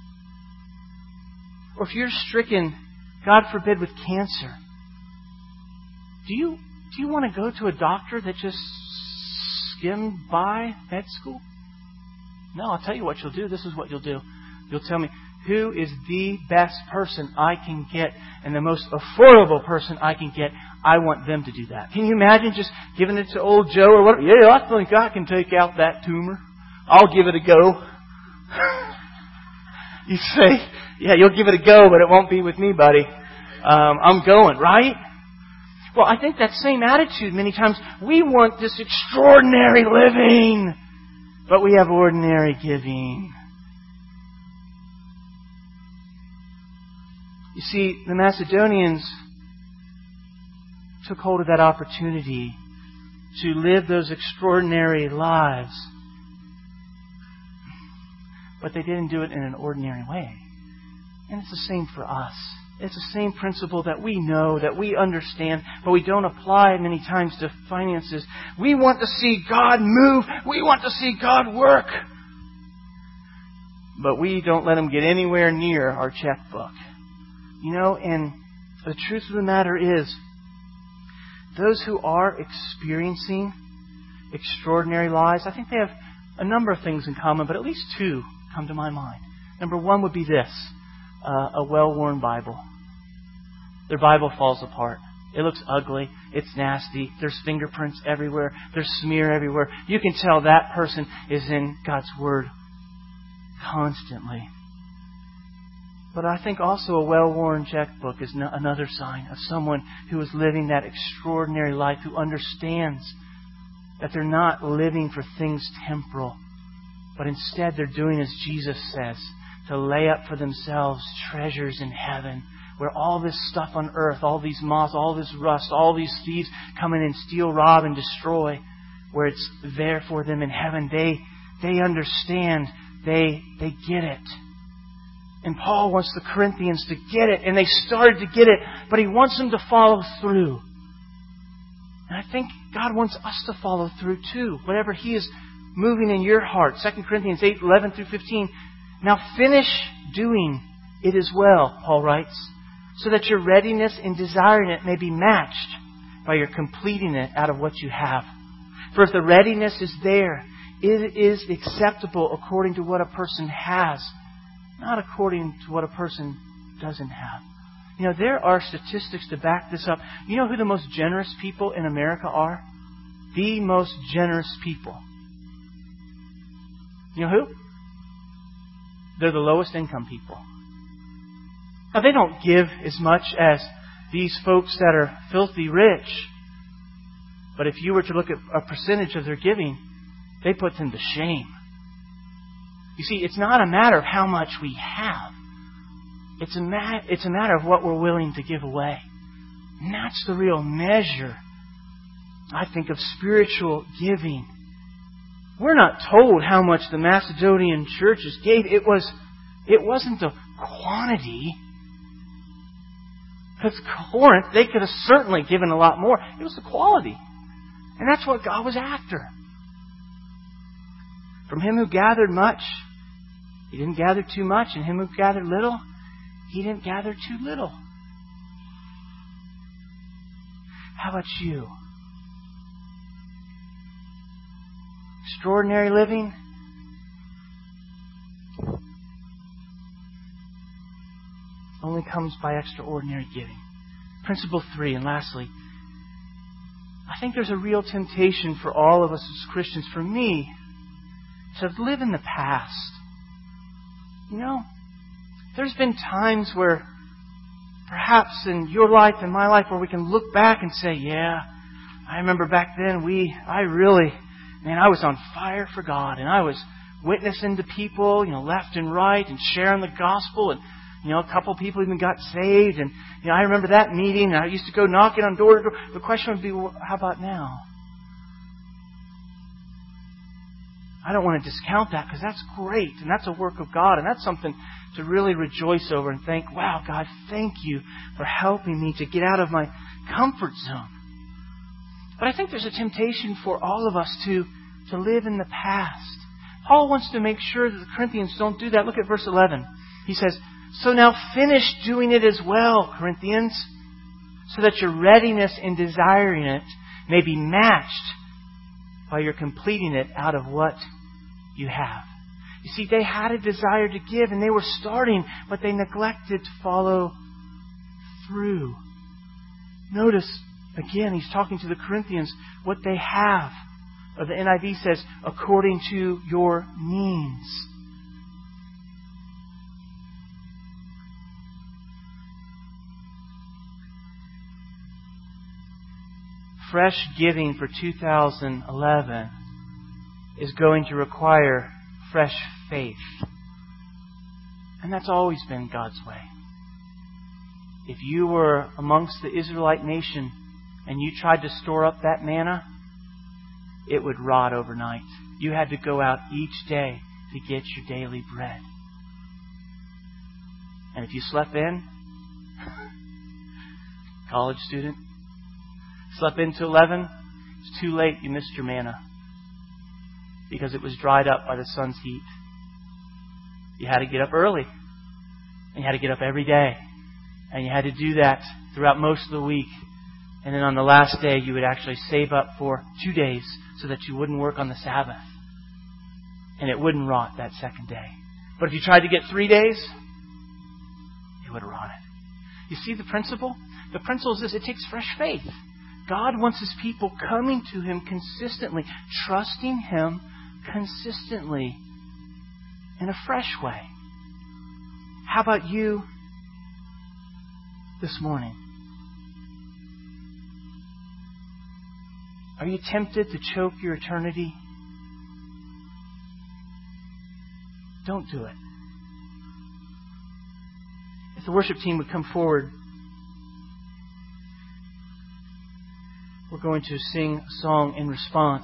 Or if you're stricken, God forbid, with cancer, do you want to go to a doctor that just skimmed by med school? No, I'll tell you what you'll do. This is what you'll do. You'll tell me, who is the best person I can get and the most affordable person I can get? I want them to do that. Can you imagine just giving it to old Joe or whatever? Yeah, I think I can take out that tumor. I'll give it a go. You say, yeah, you'll give it a go, but it won't be with me, buddy. I'm going, right? Well, I think that same attitude many times. We want this extraordinary living, but we have ordinary giving. You see, the Macedonians took hold of that opportunity to live those extraordinary lives, but they didn't do it in an ordinary way. And it's the same for us. It's the same principle that we know, that we understand, but we don't apply many times to finances. We want to see God move. We want to see God work. But we don't let Him get anywhere near our checkbook. And the truth of the matter is, those who are experiencing extraordinary lives, I think they have a number of things in common, but at least two come to my mind. Number one would be this, a well-worn Bible. Their Bible falls apart. It looks ugly. It's nasty. There's fingerprints everywhere. There's smear everywhere. You can tell that person is in God's Word constantly. But I think also a well-worn checkbook is another sign of someone who is living that extraordinary life, who understands that they're not living for things temporal, but instead they're doing as Jesus says, to lay up for themselves treasures in heaven, where all this stuff on earth, all these moths, all this rust, all these thieves come in and steal, rob, and destroy, where it's there for them in heaven. They understand. They get it. And Paul wants the Corinthians to get it, and they started to get it, but he wants them to follow through. And I think God wants us to follow through too, whatever He is moving in your heart. 2 Corinthians 8:11 through 15. Now finish doing it as well, Paul writes, so that your readiness in desiring it may be matched by your completing it out of what you have. For if the readiness is there, it is acceptable according to what a person has, not according to what a person doesn't have. There are statistics to back this up. You know who the most generous people in America are? The most generous people. You know who? They're the lowest income people. Now, they don't give as much as these folks that are filthy rich. But if you were to look at a percentage of their giving, they put them to shame. You see, it's not a matter of how much we have. It's a matter of what we're willing to give away. And that's the real measure, I think, of spiritual giving. We're not told how much the Macedonian churches gave. It wasn't the quantity. Because Corinth, they could have certainly given a lot more. It was the quality. And that's what God was after. From him who gathered much, he didn't gather too much. And him who gathered little, he didn't gather too little. How about you? Extraordinary living? Only comes by extraordinary giving. Principle 3, and lastly, I think there's a real temptation for all of us as Christians, for me, to live in the past. There's been times where, perhaps in your life and my life, where we can look back and say, yeah, I remember back then I was on fire for God, and I was witnessing to people, left and right, and sharing the gospel, and a couple people even got saved, and I remember that meeting, and I used to go knocking on door to door. The question would be, well, how about now? I don't want to discount that, because that's great, and that's a work of God, and that's something to really rejoice over and think, wow, God, thank you for helping me to get out of my comfort zone. But I think there's a temptation for all of us to live in the past. Paul wants to make sure that the Corinthians don't do that. Look at verse 11. He says, so now finish doing it as well, Corinthians, so that your readiness in desiring it may be matched by your completing it out of what you have. You see, they had a desire to give, and they were starting, but they neglected to follow through. Notice, again, he's talking to the Corinthians, what they have. Or the NIV says, according to your means. Fresh giving for 2011 is going to require fresh faith. And that's always been God's way. If you were amongst the Israelite nation and you tried to store up that manna, it would rot overnight. You had to go out each day to get your daily bread. And if you slept in, College student. Slept into 11. It's too late. You missed your manna. Because it was dried up by the sun's heat. You had to get up early. And you had to get up every day. And you had to do that throughout most of the week. And then on the last day, you would actually save up for 2 days so that you wouldn't work on the Sabbath. And it wouldn't rot that second day. But if you tried to get 3 days, it would have rotted. You see the principle? The principle is this: it takes fresh faith. God wants His people coming to Him consistently, trusting Him consistently in a fresh way. How about you this morning? Are you tempted to choke your eternity? Don't do it. If the worship team would come forward, we're going to sing a song in response.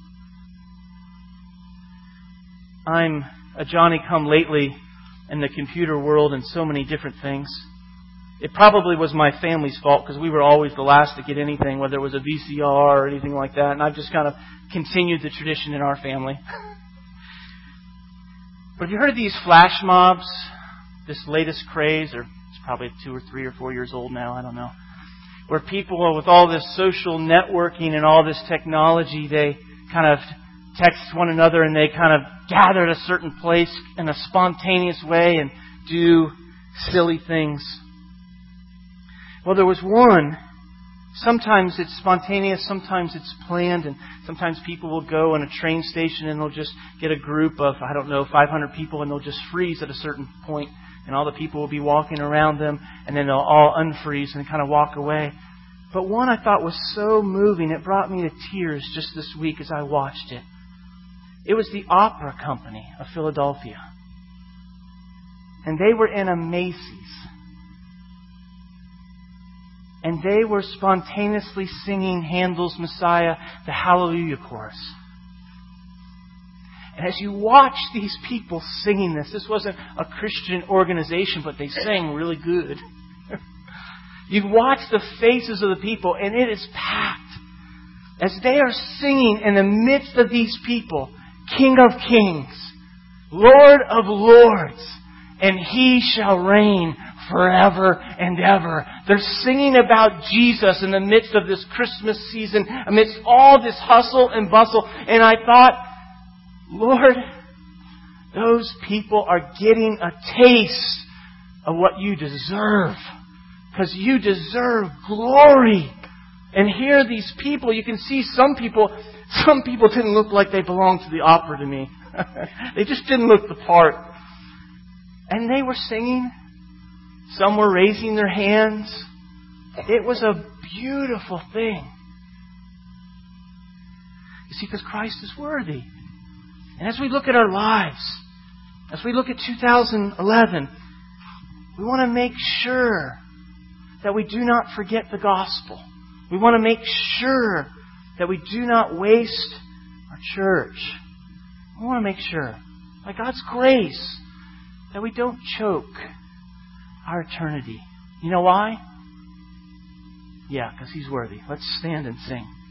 I'm a Johnny-come-lately in the computer world and so many different things. It probably was my family's fault because we were always the last to get anything, whether it was a VCR or anything like that. And I've just kind of continued the tradition in our family. But have you heard of these flash mobs? This latest craze, or it's probably 2 or 3 or 4 years old now, I don't know. Where people, with all this social networking and all this technology, they kind of text one another and they kind of gather at a certain place in a spontaneous way and do silly things. Well, there was one. Sometimes it's spontaneous, sometimes it's planned, and sometimes people will go in a train station and they'll just get a group of, 500 people, and they'll just freeze at a certain point, and all the people will be walking around them, and then they'll all unfreeze and kind of walk away. But one I thought was so moving, it brought me to tears just this week as I watched it. It was the Opera Company of Philadelphia. And they were in a Macy's. And they were spontaneously singing Handel's Messiah, the Hallelujah Chorus. And as you watch these people singing this wasn't a Christian organization, but they sang really good. You watch the faces of the people, and it is packed. As they are singing in the midst of these people, King of Kings, Lord of Lords, and He shall reign forever and ever. They're singing about Jesus in the midst of this Christmas season, amidst all this hustle and bustle. And I thought, Lord, those people are getting a taste of what you deserve. Because you deserve glory. And here are these people. You can see some people didn't look like they belonged to the opera to me. They just didn't look the part. And they were singing. Some were raising their hands. It was a beautiful thing. You see, because Christ is worthy. And as we look at our lives, as we look at 2011, we want to make sure that we do not forget the gospel. We want to make sure that we do not waste our church. We want to make sure, by God's grace, that we don't choke our eternity. You know why? Yeah, because He's worthy. Let's stand and sing.